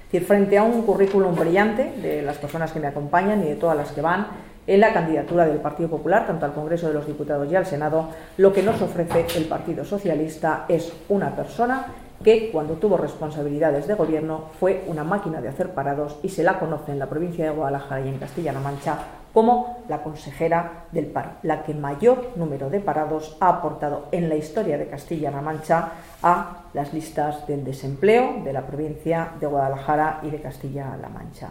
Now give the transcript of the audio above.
Es decir, frente a un currículum brillante de las personas que me acompañan y de todas las que van en la candidatura del Partido Popular, tanto al Congreso de los Diputados y al Senado, lo que nos ofrece el Partido Socialista es una persona que, cuando tuvo responsabilidades de gobierno, fue una máquina de hacer parados y se la conoce en la provincia de Guadalajara y en Castilla-La Mancha como la consejera del paro, la que mayor número de parados ha aportado en la historia de Castilla-La Mancha a las listas del desempleo de la provincia de Guadalajara y de Castilla-La Mancha.